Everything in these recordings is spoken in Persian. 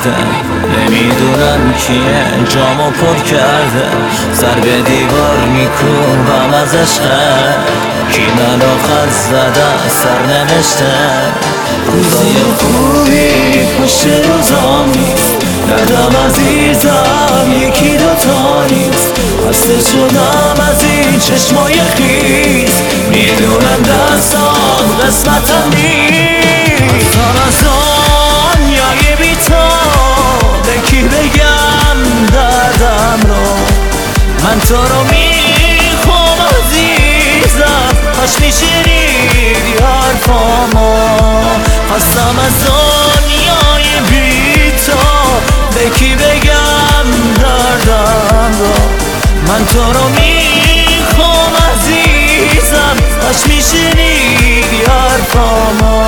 کرده، نمیدونم کیه جامو پر کرده. سر به دیوار میکوبم از عشقه، کی منو خط زده سر نوشته. روزای خوبی پشت روزام نیست، ندم عزیزم یکی دوتا نیست. خسته شدم از این چشمای خیس، میدونم دستام قسمتم نیست. از دنیای بی تو به کی بگم دردم رو؟ من تو رو میخوام عزیزم، کاش میشنیدی حرفامو. خواستم از دنیای بی تو به کی بگم دردم رو؟ من تو رو میخوام عزیزم، کاش میشنیدی حرفامو.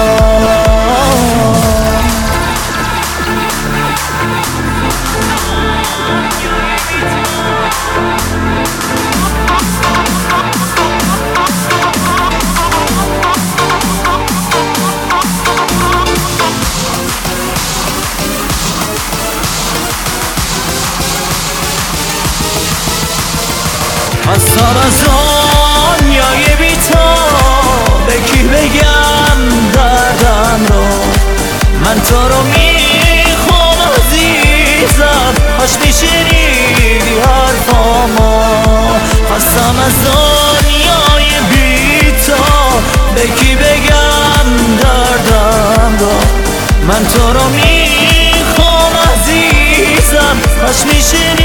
خواستم از دنیای بی تو به کی بگم دردم رو؟ من تو رو میخوام عزیزم، کاش میشنیدی حرفامو. خواستم از دنیای بی تو به کی بگم دردم رو؟ من تو رو میخوام عزیزم، کاش میشنیدی